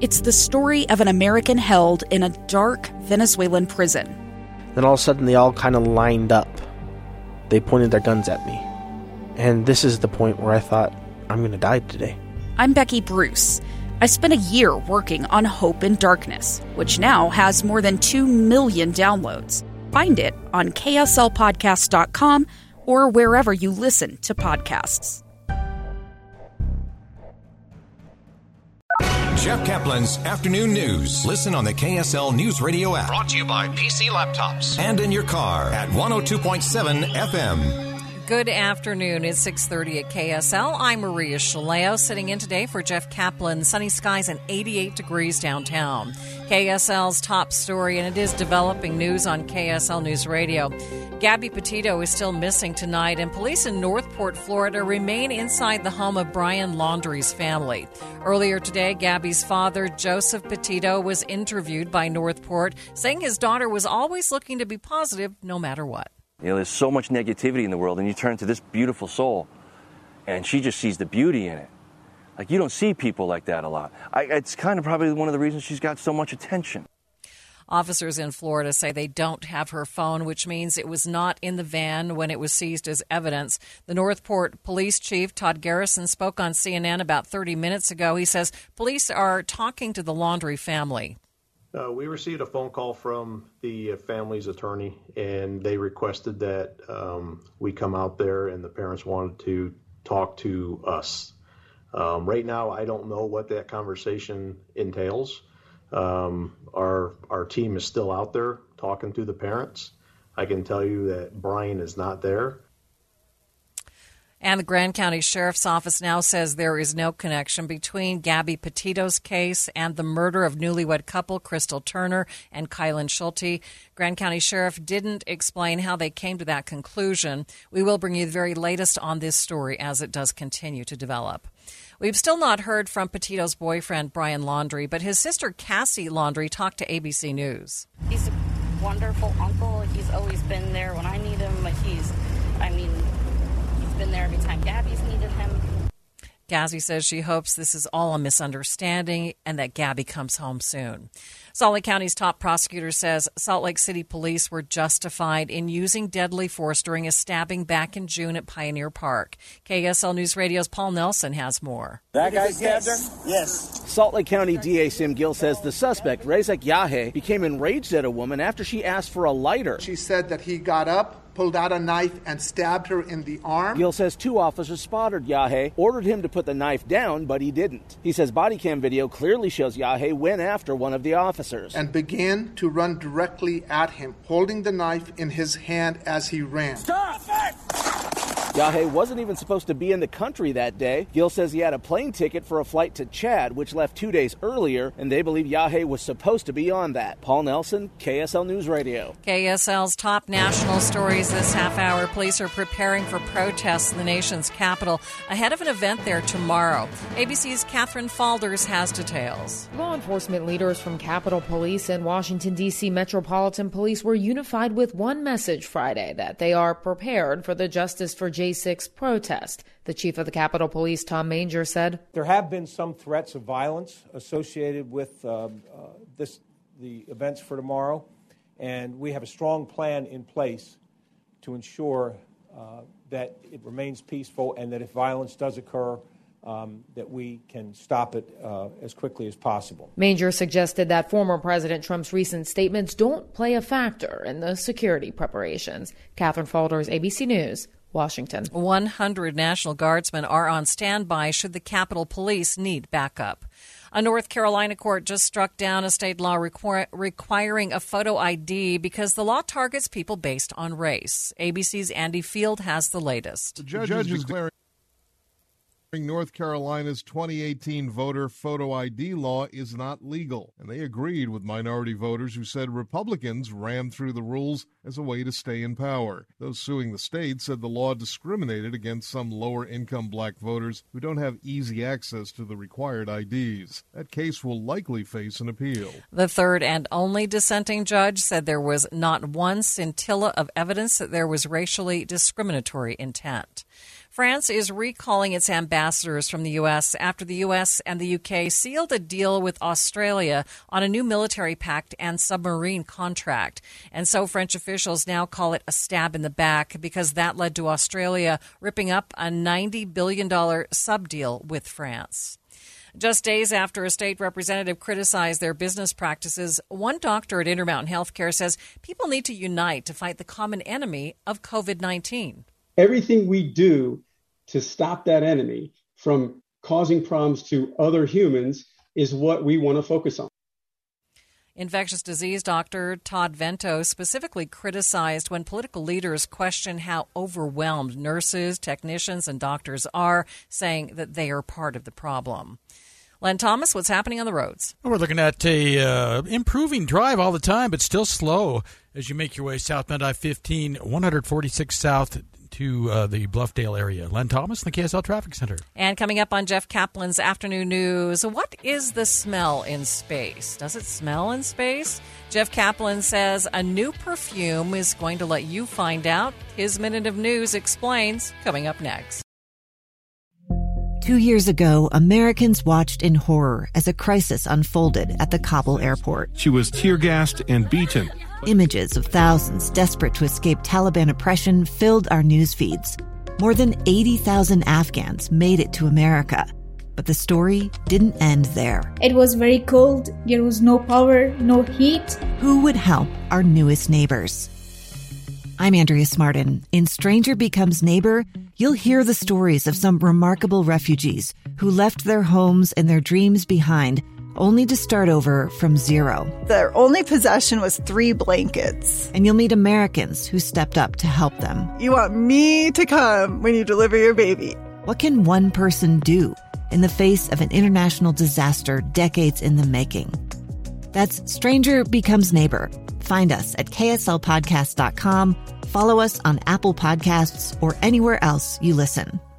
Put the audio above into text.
It's the story of an American held in a dark Venezuelan prison. Then all of a sudden they all kind of lined up. They pointed their guns at me. And this is the point where I thought, I'm going to die today. I'm Becky Bruce. I spent a year working on Hope in Darkness, which now has more than 2 million downloads. Find it on kslpodcast.com or wherever you listen to podcasts. Jeff Kaplan's Afternoon News. Listen on the KSL News Radio app. Brought to you by PC Laptops. And in your car at 102.7 FM. Good afternoon. It's 6:30 at KSL. I'm Maria Shaleo, sitting in today for Jeff Kaplan. Sunny skies and 88 degrees downtown. KSL's top story, and it is developing news on KSL News Radio. Gabby Petito is still missing tonight, and police in Northport, Florida remain inside the home of Brian Laundrie's family. Earlier today, Gabby's father, Joseph Petito, was interviewed by Northport, saying his daughter was always looking to be positive no matter what. You know, there's so much negativity in the world, and you turn to this beautiful soul, and she just sees the beauty in it. Like, you don't see people like that a lot. It's kind of probably one of the reasons she's got so much attention. Officers in Florida say they don't have her phone, which means it was not in the van when it was seized as evidence. The Northport Police Chief, Todd Garrison, spoke on CNN about 30 minutes ago. He says police are talking to the Laundrie family. We received a phone call from the family's attorney, and they requested that we come out there, and the parents wanted to talk to us. Right now, I don't know what that conversation entails. Our team is still out there talking to the parents. I can tell you that Brian is not there. And the Grand County Sheriff's Office now says there is no connection between Gabby Petito's case and the murder of newlywed couple Crystal Turner and Kylan Schulte. Grand County Sheriff didn't explain how they came to that conclusion. We will bring you the very latest on this story as it does continue to develop. We've still not heard from Petito's boyfriend, Brian Laundrie, but his sister, Cassie Laundrie, talked to ABC News. He's a wonderful uncle. He's always been there when I need him. He's been there every time Gabby's needed him. Cassie says she hopes this is all a misunderstanding and that Gabby comes home soon. Salt Lake County's top prosecutor says Salt Lake City police were justified in using deadly force during a stabbing back in June at Pioneer Park. KSL News Radio's Paul Nelson has more. That guy stabbed her? Yes. Salt Lake County DA Sim Gill says the suspect, Rezek Yahe, became enraged at a woman after she asked for a lighter. She said that he got up, pulled out a knife, and stabbed her in the arm. Gill says 2 officers spotted Yahe, ordered him to put the knife down, but he didn't. He says body cam video clearly shows Yahe went after one of the officers and began to run directly at him, holding the knife in his hand as he ran. Stop it! Yahe wasn't even supposed to be in the country that day. Gill says he had a plane ticket for a flight to Chad, which left 2 days earlier, and they believe Yahe was supposed to be on that. Paul Nelson, KSL News Radio. KSL's top national stories this half hour. Police are preparing for protests in the nation's capital ahead of an event there tomorrow. ABC's Catherine Falders has details. Law enforcement leaders from Capitol Police and Washington, D.C. Metropolitan Police were unified with one message Friday, that they are prepared for the Justice for J6 protest. The chief of the Capitol Police, Tom Manger, said, "There have been some threats of violence associated with the events for tomorrow, and we have a strong plan in place to ensure that it remains peaceful and that if violence does occur, that we can stop it as quickly as possible." Manger suggested that former President Trump's recent statements don't play a factor in the security preparations. Catherine Falders, ABC News, Washington. 100 National Guardsmen are on standby should the Capitol Police need backup. A North Carolina court just struck down a state law requiring a photo ID because the law targets people based on race. ABC's Andy Field has the latest. The judge is declaring North Carolina's 2018 voter photo ID law is not legal, and they agreed with minority voters who said Republicans rammed through the rules as a way to stay in power. Those suing the state said the law discriminated against some lower-income black voters who don't have easy access to the required IDs. That case will likely face an appeal. The third and only dissenting judge said there was not one scintilla of evidence that there was racially discriminatory intent. France is recalling its ambassadors from the U.S. after the U.S. and the U.K. sealed a deal with Australia on a new military pact and submarine contract. And so French officials now call it a stab in the back because that led to Australia ripping up a $90 billion sub-deal with France. Just days after a state representative criticized their business practices, one doctor at Intermountain Healthcare says people need to unite to fight the common enemy of COVID-19. Everything we do to stop that enemy from causing problems to other humans is what we want to focus on. Infectious disease doctor Todd Vento specifically criticized when political leaders question how overwhelmed nurses, technicians, and doctors are, saying that they are part of the problem. Len Thomas, what's happening on the roads? We're looking at a improving drive all the time, but still slow as you make your way southbound I-15, 146 south to the Bluffdale area. Len Thomas, the KSL Traffic Center. And coming up on Jeff Kaplan's Afternoon News, what is the smell in space? Does it smell in space? Jeff Kaplan says a new perfume is going to let you find out. His Minute of News explains, coming up next. 2 years ago, Americans watched in horror as a crisis unfolded at the Kabul airport. She was tear-gassed and beaten. Images of thousands desperate to escape Taliban oppression filled our news feeds. More than 80,000 Afghans made it to America. But the story didn't end there. It was very cold. There was no power, no heat. Who would help our newest neighbors? I'm Andrea Smartin. In Stranger Becomes Neighbor, you'll hear the stories of some remarkable refugees who left their homes and their dreams behind, only to start over from zero. Their only possession was 3 blankets. And you'll meet Americans who stepped up to help them. You want me to come when you deliver your baby. What can one person do in the face of an international disaster decades in the making? That's Stranger Becomes Neighbor. Find us at kslpodcast.com. Follow us on Apple Podcasts or anywhere else you listen.